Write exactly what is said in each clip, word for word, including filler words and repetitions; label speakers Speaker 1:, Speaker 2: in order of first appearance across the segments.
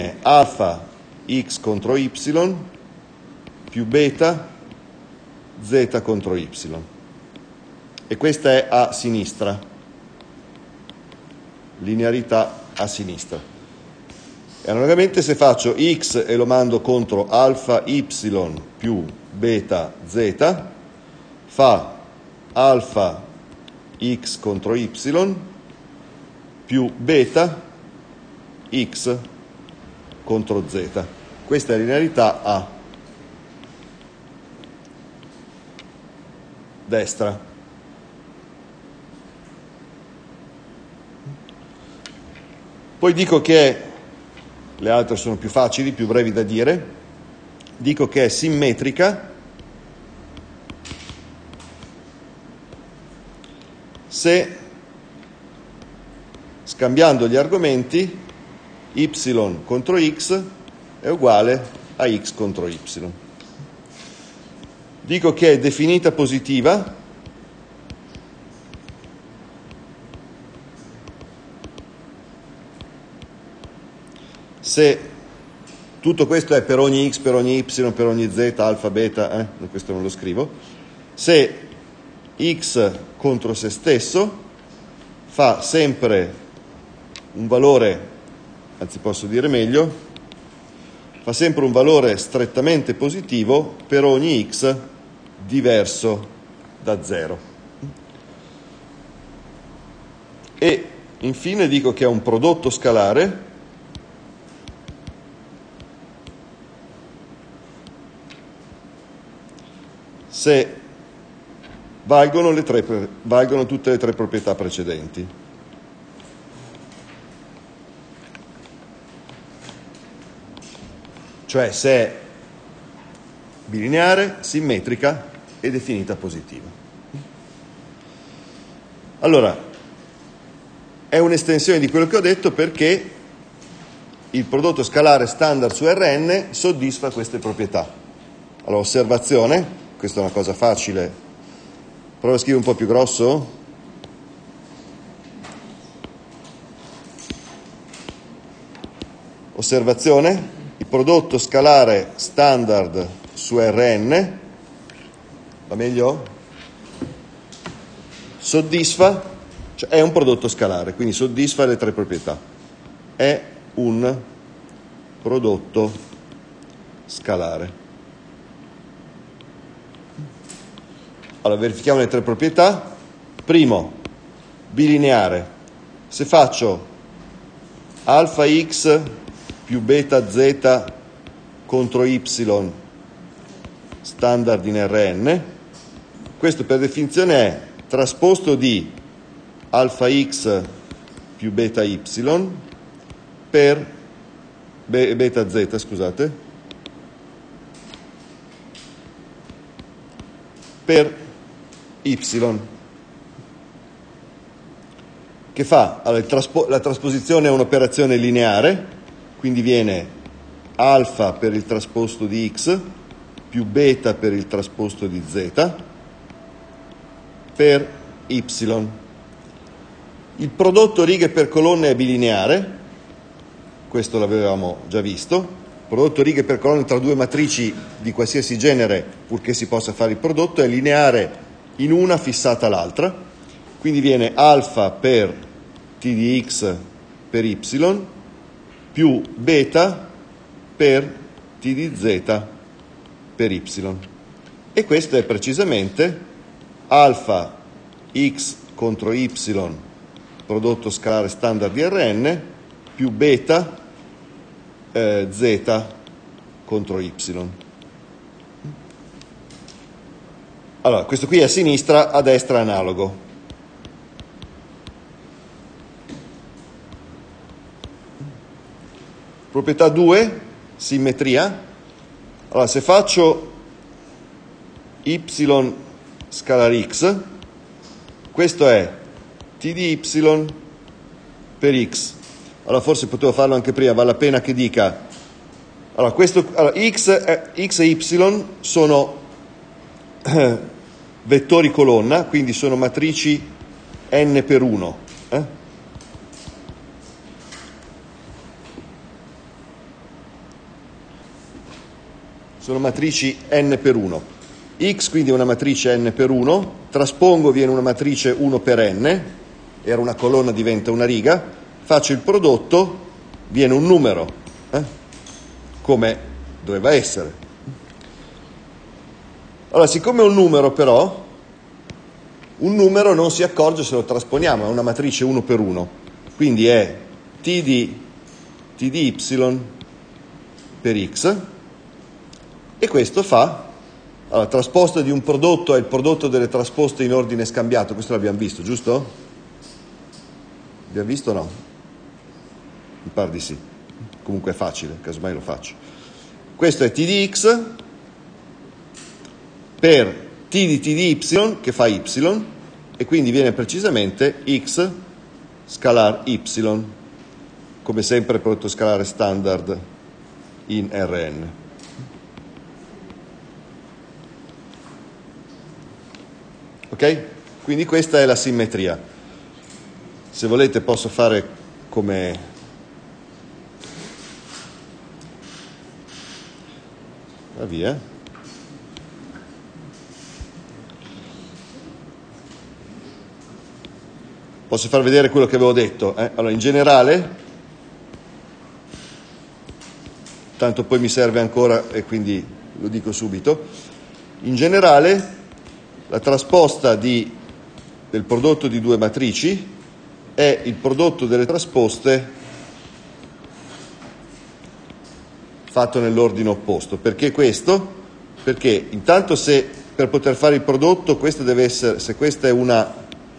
Speaker 1: alfa x contro y più beta z contro y, e questa è a sinistra, linearità a sinistra. E analogamente, se faccio x e lo mando contro alfa y più beta z, fa alfa x contro y più beta x contro z. Questa è la linearità a destra. Poi dico che le altre sono più facili, più brevi da dire. Dico che è simmetrica se, scambiando gli argomenti, y contro x è uguale a x contro y. Dico che è definita positiva se tutto questo è per ogni x, per ogni y, per ogni z, alfa, beta, eh? questo non lo scrivo, se x contro se stesso fa sempre un valore, anzi posso dire meglio, fa sempre un valore strettamente positivo per ogni x diverso da zero. E infine dico che è un prodotto scalare se valgono, le tre, valgono tutte le tre proprietà precedenti. Cioè se è bilineare, simmetrica e definita positiva. Allora, è un'estensione di quello che ho detto perché il prodotto scalare standard su Rn soddisfa queste proprietà. Allora, osservazione, questa è una cosa facile, provo a scrivere un po' più grosso. Osservazione, il prodotto scalare standard su Rn, va meglio? Soddisfa, cioè è un prodotto scalare, quindi soddisfa le tre proprietà. È un prodotto scalare. Allora, verifichiamo le tre proprietà. Primo, bilineare. Se faccio alfa x più beta z contro y standard in Rn, questo per definizione è trasposto di alfa x più beta y per be, beta z, scusate, per y, che fa, allora, il traspo, la trasposizione è un'operazione lineare, quindi viene alfa per il trasposto di x più beta per il trasposto di z per y. Il prodotto righe per colonne è bilineare, questo l'avevamo già visto. Il prodotto righe per colonne tra due matrici di qualsiasi genere, purché si possa fare il prodotto, è lineare in una fissata l'altra, quindi viene alfa per t di x per y più beta per t di z per y, e questo è precisamente alfa x contro y prodotto scalare standard di Rn più beta eh, z contro y. Allora, questo qui è a sinistra, a destra è analogo. Proprietà due, simmetria. Allora, se faccio y scalare x, questo è t di y per x. Allora, forse potevo farlo anche prima, vale la pena che dica. Allora, questo, allora, x, eh, x e y sono eh, vettori colonna, quindi sono matrici n per uno. Eh? sono matrici n per uno. X quindi è una matrice n per uno, traspongo, viene una matrice uno per n, era una colonna, diventa una riga, faccio il prodotto, viene un numero, eh? come doveva essere. Allora, siccome è un numero però, un numero non si accorge se lo trasponiamo, è una matrice uno per uno, quindi è t di, t di y per x, e questo fa, allora, trasposta di un prodotto è il prodotto delle trasposte in ordine scambiato, questo l'abbiamo visto, giusto? Abbiamo visto o no? Mi pare di sì, comunque è facile, casomai lo faccio. Questo è t di x per t di t di y che fa y, e quindi viene precisamente x scalar y, come sempre prodotto scalare standard in Rn. Ok? Quindi questa è la simmetria. Se volete posso fare come va via. Posso far vedere quello che avevo detto. Eh? Allora, in generale, tanto poi mi serve ancora e quindi lo dico subito, in generale la trasposta di, del prodotto di due matrici è il prodotto delle trasposte fatto nell'ordine opposto. Perché questo? Perché intanto se per poter fare il prodotto, questo deve essere, se questa è una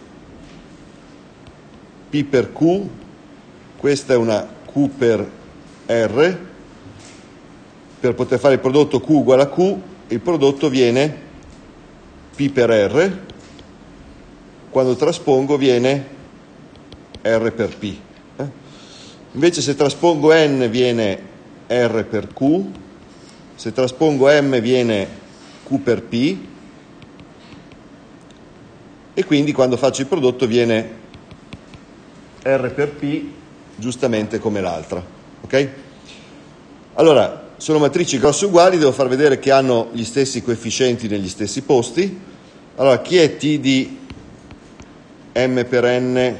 Speaker 1: P per Q, questa è una Q per R, per poter fare il prodotto Q uguale a Q, il prodotto viene P per R, quando traspongo viene R per P. Eh? Invece se traspongo N viene R per Q, se traspongo M viene Q per P, e quindi quando faccio il prodotto viene R per P giustamente come l'altra. Ok? Allora, sono matrici grosse uguali, devo far vedere che hanno gli stessi coefficienti negli stessi posti. Allora, chi è T di M per N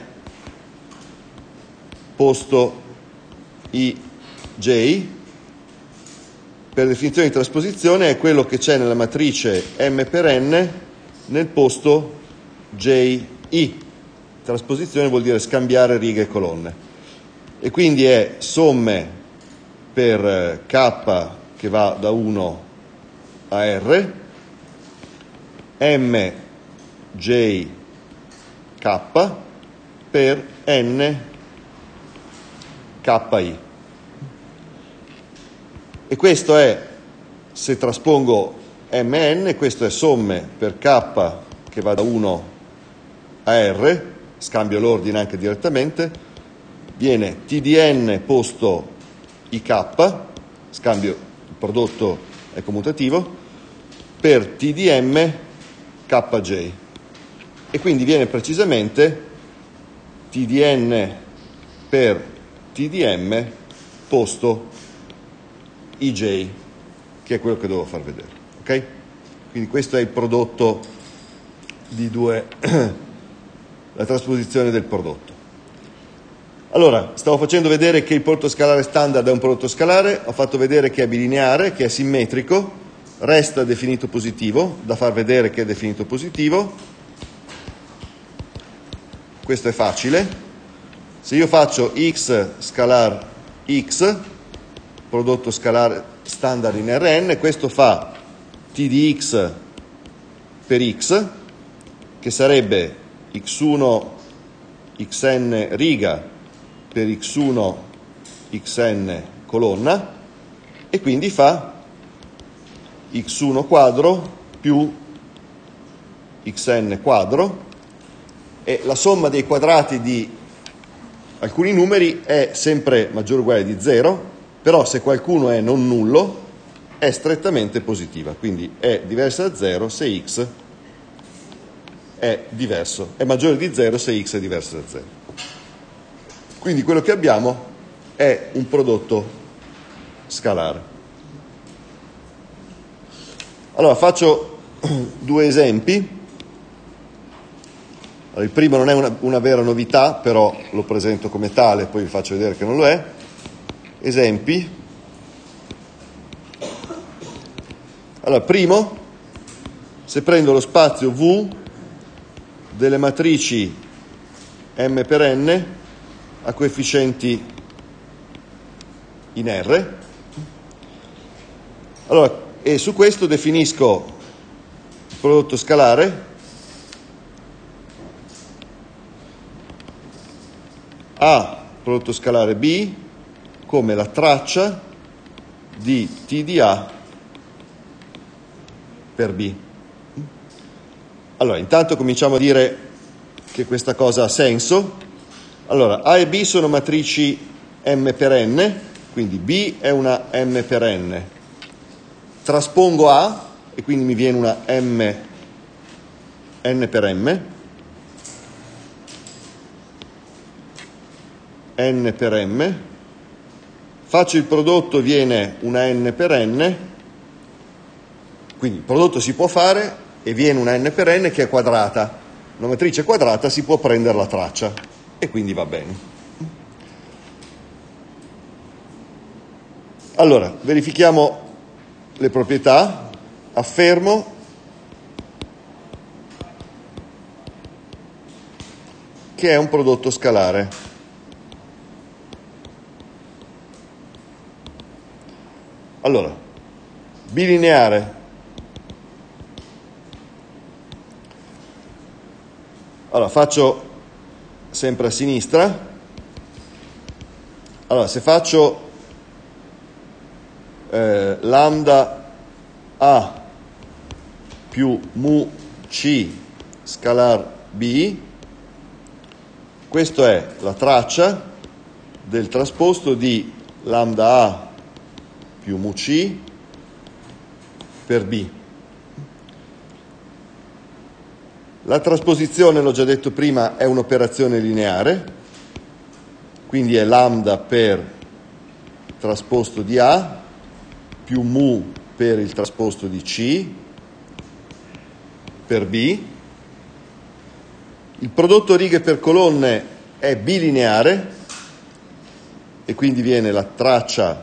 Speaker 1: posto I J? Per definizione di trasposizione è quello che c'è nella matrice M per N nel posto J I. Trasposizione vuol dire scambiare righe e colonne. E quindi è somme per K che va da uno a R, M J K per N K I. E questo è, se traspongo M N, questo è somme per K che va da uno a R, scambio l'ordine anche direttamente, viene T di N posto I K, scambio il prodotto è commutativo, per T di M K J. E quindi viene precisamente T di N per T di M posto I J, che è quello che devo far vedere. Ok? Quindi questo è il prodotto di due la trasposizione del prodotto. Allora, stavo facendo vedere che il prodotto scalare standard è un prodotto scalare, ho fatto vedere che è bilineare, che è simmetrico, resta definito positivo, da far vedere che è definito positivo. Questo è facile. Se io faccio x scalar x, prodotto scalare standard in Rn, questo fa t di x per x, che sarebbe x uno xn riga per x uno xn colonna, e quindi fa x uno quadro più xn quadro, e la somma dei quadrati di alcuni numeri è sempre maggiore o uguale di zero, però se qualcuno è non nullo è strettamente positiva, quindi è diversa da zero se x è diverso, è maggiore di zero se x è diverso da zero. Quindi quello che abbiamo è un prodotto scalare. Allora, faccio due esempi. Allora, il primo non è una, una vera novità, però lo presento come tale, poi vi faccio vedere che non lo è. Esempi. Allora, primo, se prendo lo spazio V delle matrici M per N a coefficienti in R, allora, e su questo definisco il prodotto scalare A prodotto scalare B come la traccia di T di A per B. Allora, intanto cominciamo a dire che questa cosa ha senso. Allora, A e B sono matrici M per N, quindi B è una M per N. Traspongo A e quindi mi viene una M N per M, N per M, faccio il prodotto, viene una N per N, quindi il prodotto si può fare e viene una N per N che è quadrata. Una matrice quadrata si può prendere la traccia e quindi va bene. Allora, verifichiamo le proprietà. Affermo che è un prodotto scalare. Allora, bilineare. Allora, faccio sempre a sinistra. Allora, se faccio eh, lambda A più mu C scalar B, questo è la traccia del trasposto di lambda A più mu C per B. La trasposizione, l'ho già detto prima, è un'operazione lineare, quindi è lambda per trasposto di A più mu per il trasposto di C per B. Il prodotto righe per colonne è bilineare e quindi viene la traccia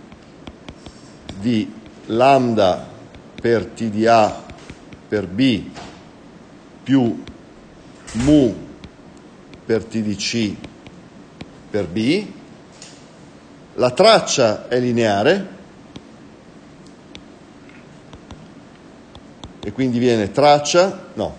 Speaker 1: di lambda per T di A per B più mu per T di C per B. La traccia è lineare e quindi viene traccia, no,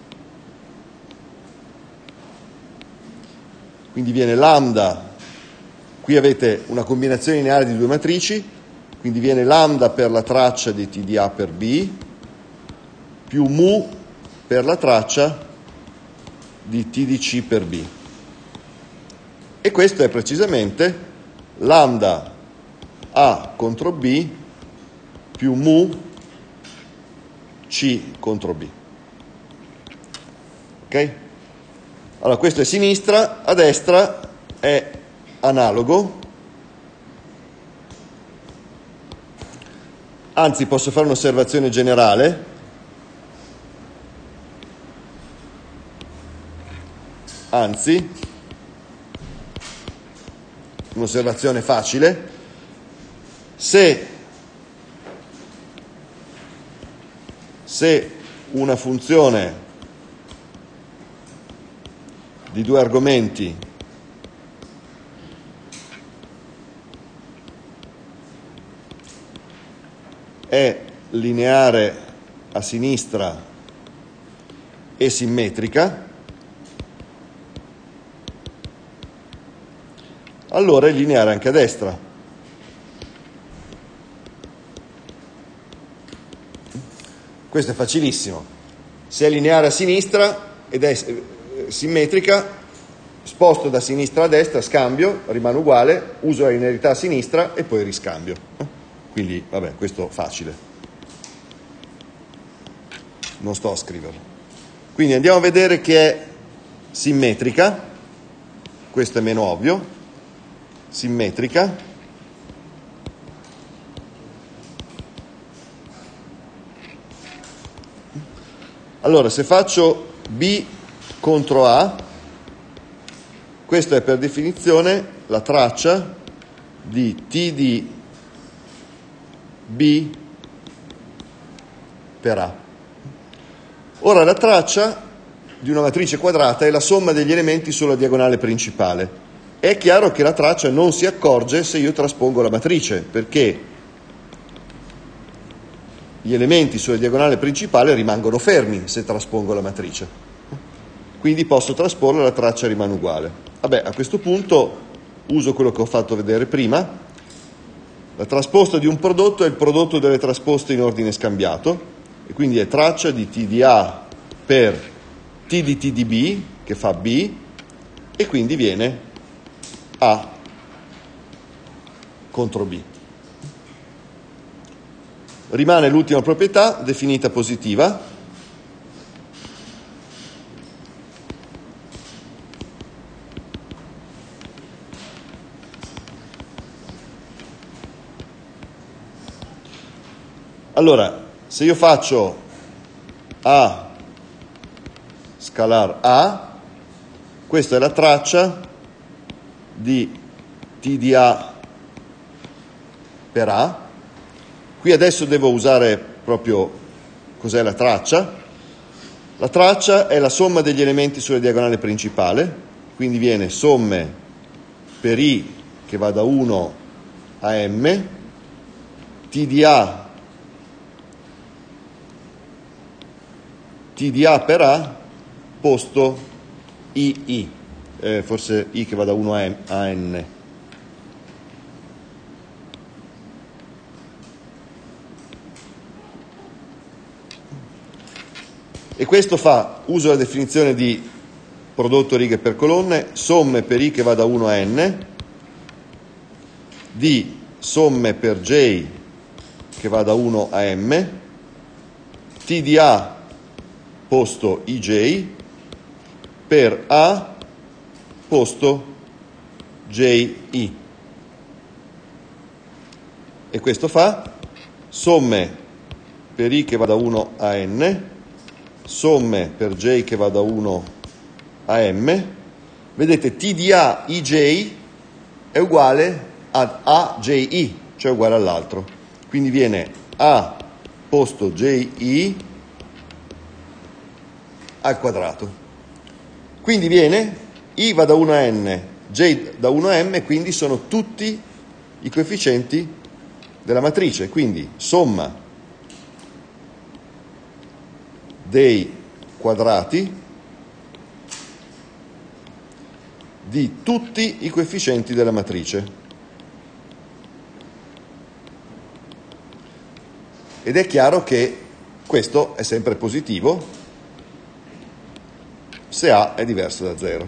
Speaker 1: quindi viene lambda, qui avete una combinazione lineare di due matrici, quindi viene lambda per la traccia di T di A per B più mu per la traccia di T di C per B. E questo è precisamente lambda A contro B più mu C contro B. Ok? Allora, questo è sinistra, a destra è analogo. Anzi, posso fare un'osservazione generale. Anzi, un'osservazione facile. Se, se una funzione di due argomenti è lineare a sinistra e simmetrica, allora è lineare anche a destra. Questo è facilissimo. Se è lineare a sinistra ed è simmetrica, sposto da sinistra a destra, scambio, rimane uguale, uso la linearità a sinistra e poi riscambio. Quindi, vabbè, questo facile. Non sto a scriverlo. Quindi andiamo a vedere che è simmetrica. Questo è meno ovvio. Simmetrica. Allora, se faccio B contro A, questa è per definizione la traccia di T di B per A. Ora, la traccia di una matrice quadrata è la somma degli elementi sulla diagonale principale. È chiaro che la traccia non si accorge se io traspongo la matrice, perché gli elementi sulla diagonale principale rimangono fermi se traspongo la matrice. Quindi posso trasporla e la traccia rimane uguale. Vabbè, a questo punto uso quello che ho fatto vedere prima. La trasposta di un prodotto è il prodotto delle trasposte in ordine scambiato, e quindi è traccia di T di A per T di T di B, che fa B, e quindi viene A contro B. Rimane l'ultima proprietà, definita positiva. Allora, se io faccio A scalar A, questa è la traccia di T di A per A. Qui adesso devo usare proprio cos'è la traccia. La traccia è la somma degli elementi sulla diagonale principale, quindi viene somme per I che va da uno a M, T di A T di A per A posto I I, eh, forse I che va da uno a N. E questo fa uso della definizione di prodotto righe per colonne, somme per I che va da uno a N, di somme per J che va da uno a M, T di A posto I J per A posto J I. E questo fa somme per I che va da uno a N, somme per J che va da uno a M. Vedete, T di A I J è uguale ad A J I, cioè uguale all'altro. Quindi viene A posto J I al quadrato. Quindi viene I va da uno a N, J da uno a M, quindi sono tutti i coefficienti della matrice. Quindi somma dei quadrati di tutti i coefficienti della matrice. Ed è chiaro che questo è sempre positivo se A è diverso da zero.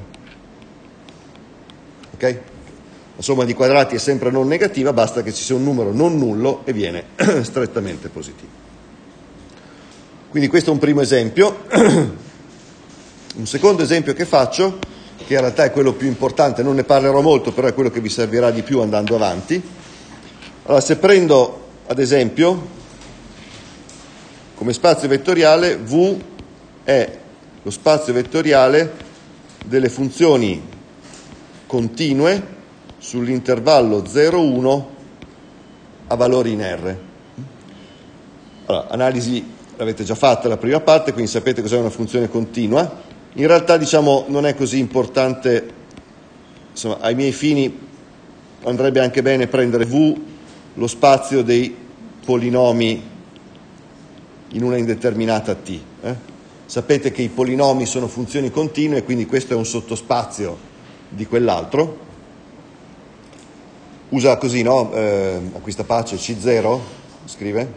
Speaker 1: Ok? La somma di quadrati è sempre non negativa, basta che ci sia un numero non nullo e viene strettamente positivo. Quindi questo è un primo esempio. Un secondo esempio che faccio, che in realtà è quello più importante, non ne parlerò molto, però è quello che vi servirà di più andando avanti. Allora, se prendo ad esempio come spazio vettoriale V è lo spazio vettoriale delle funzioni continue sull'intervallo zero uno a valori in R. Allora, analisi l'avete già fatta la prima parte, quindi sapete cos'è una funzione continua. In realtà, diciamo, non è così importante, insomma, ai miei fini andrebbe anche bene prendere V, lo spazio dei polinomi in una indeterminata T. Eh? Sapete che i polinomi sono funzioni continue, quindi questo è un sottospazio di quell'altro. Usa così, no? Eh, acquista pace C zero, scrive.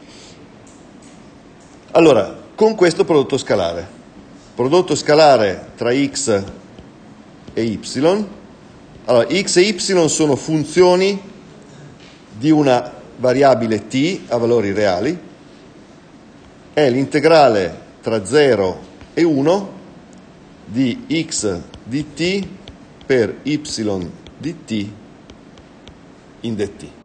Speaker 1: Allora, con questo prodotto scalare, prodotto scalare tra x e y, allora x e y sono funzioni di una variabile t a valori reali, è l'integrale tra zero e uno di x di t per y di t in dt.